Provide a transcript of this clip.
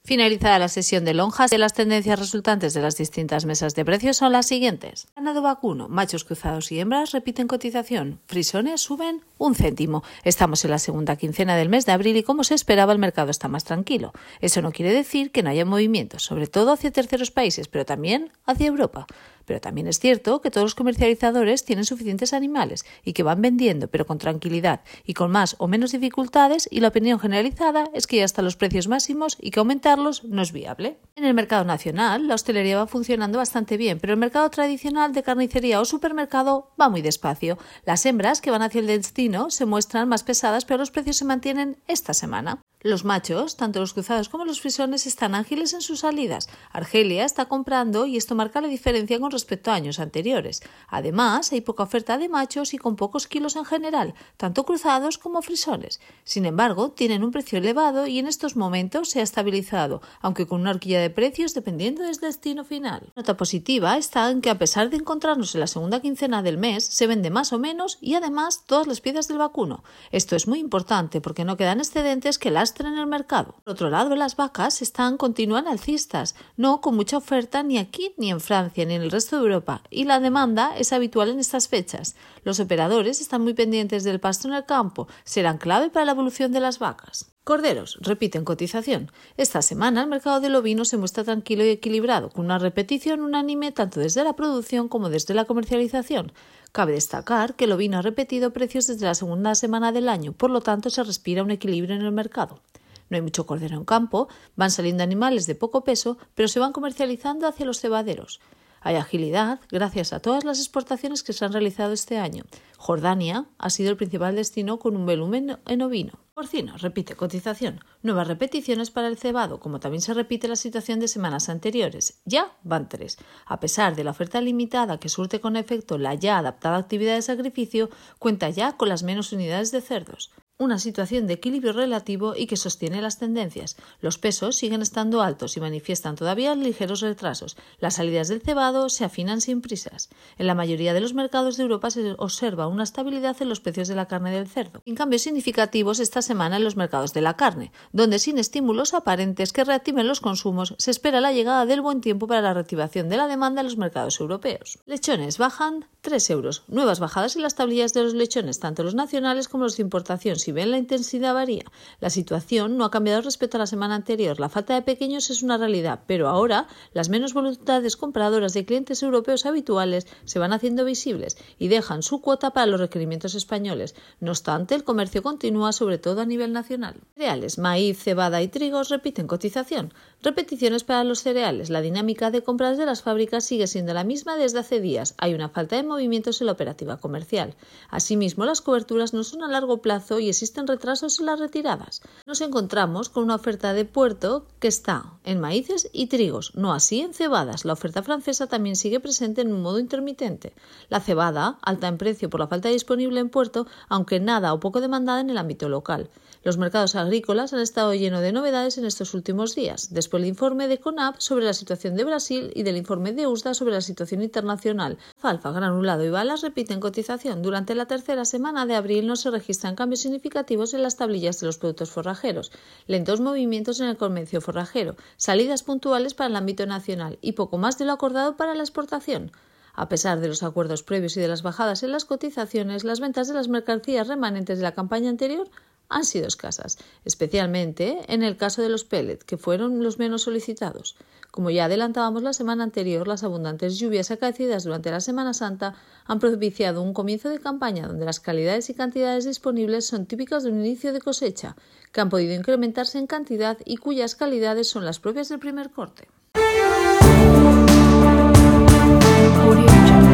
Finalizada la sesión de lonjas, las tendencias resultantes de las distintas mesas de precios son las siguientes. Ganado vacuno, machos cruzados y hembras repiten cotización. Frisones suben 1 céntimo. Estamos en la segunda quincena del mes de abril y como se esperaba el mercado está más tranquilo. Eso no quiere decir que no haya movimientos, sobre todo hacia terceros países, pero también hacia Europa. Pero también es cierto que todos los comercializadores tienen suficientes animales y que van vendiendo, pero con tranquilidad y con más o menos dificultades, y la opinión generalizada es que ya están los precios máximos y que aumentarlos no es viable. En el mercado nacional, la hostelería va funcionando bastante bien, pero el mercado tradicional de carnicería o supermercado va muy despacio. Las hembras que van hacia el destino se muestran más pesadas, pero los precios se mantienen esta semana. Los machos, tanto los cruzados como los frisones, están ágiles en sus salidas. Argelia está comprando y esto marca la diferencia con respecto a años anteriores. Además, hay poca oferta de machos y con pocos kilos en general, tanto cruzados como frisones. Sin embargo, tienen un precio elevado y en estos momentos se ha estabilizado, aunque con una horquilla de precios dependiendo del destino final. Nota positiva está en que a pesar de encontrarnos en la segunda quincena del mes, se vende más o menos y además todas las piezas del vacuno. Esto es muy importante porque no quedan excedentes que lastren en el mercado. Por otro lado, las vacas continúan alcistas, no con mucha oferta ni aquí ni en Francia ni en el resto de Europa, y la demanda es habitual en estas fechas. Los operadores están muy pendientes del pasto en el campo, serán clave para la evolución de las vacas. Corderos repiten cotización. Esta semana el mercado del ovino se muestra tranquilo y equilibrado, con una repetición unánime tanto desde la producción como desde la comercialización. Cabe destacar que el ovino ha repetido precios desde la segunda semana del año, por lo tanto se respira un equilibrio en el mercado. No hay mucho cordero en campo, van saliendo animales de poco peso, pero se van comercializando hacia los cebaderos. Hay agilidad gracias a todas las exportaciones que se han realizado este año. Jordania ha sido el principal destino con un volumen en ovino. Porcino repite cotización. Nuevas repeticiones para el cebado, como también se repite la situación de semanas anteriores. Ya van 3. A pesar de la oferta limitada que surte con efecto la ya adaptada actividad de sacrificio, cuenta ya con las menos unidades de cerdos. Una situación de equilibrio relativo y que sostiene las tendencias. Los pesos siguen estando altos y manifiestan todavía ligeros retrasos. Las salidas del cebado se afinan sin prisas. En la mayoría de los mercados de Europa se observa una estabilidad en los precios de la carne del cerdo. En cambios significativos esta semana en los mercados de la carne, donde sin estímulos aparentes que reactiven los consumos, se espera la llegada del buen tiempo para la reactivación de la demanda en los mercados europeos. Lechones bajan 3 euros. Nuevas bajadas en las tablillas de los lechones, tanto los nacionales como los de importación. Si bien la intensidad varía, la situación no ha cambiado respecto a la semana anterior. La falta de pequeños es una realidad, pero ahora las menos voluntades compradoras de clientes europeos habituales se van haciendo visibles y dejan su cuota para los requerimientos españoles. No obstante, el comercio continúa sobre todo a nivel nacional. Cereales, maíz, cebada y trigos repiten cotización. Repeticiones para los cereales. La dinámica de compras de las fábricas sigue siendo la misma desde hace días. Hay una falta de movimientos en la operativa comercial. Asimismo, las coberturas no son a largo plazo y existen retrasos en las retiradas. Nos encontramos con una oferta de puerto que está en maíces y trigos, no así en cebadas. La oferta francesa también sigue presente en un modo intermitente. La cebada, alta en precio por la falta disponible en puerto, aunque nada o poco demandada en el ámbito local. Los mercados agrícolas han estado llenos de novedades en estos últimos días, después del informe de CONAB sobre la situación de Brasil y del informe de USDA sobre la situación internacional. Alfalfa, granulado y balas repiten cotización. Durante la tercera semana de abril no se registran cambios significativos en las tablillas de los productos forrajeros, lentos movimientos en el comercio forrajero, salidas puntuales para el ámbito nacional y poco más de lo acordado para la exportación. A pesar de los acuerdos previos y de las bajadas en las cotizaciones, las ventas de las mercancías remanentes de la campaña anterior han sido escasas, especialmente en el caso de los pellets, que fueron los menos solicitados. Como ya adelantábamos la semana anterior, las abundantes lluvias acaecidas durante la Semana Santa han propiciado un comienzo de campaña donde las calidades y cantidades disponibles son típicas de un inicio de cosecha, que han podido incrementarse en cantidad y cuyas calidades son las propias del primer corte. Audio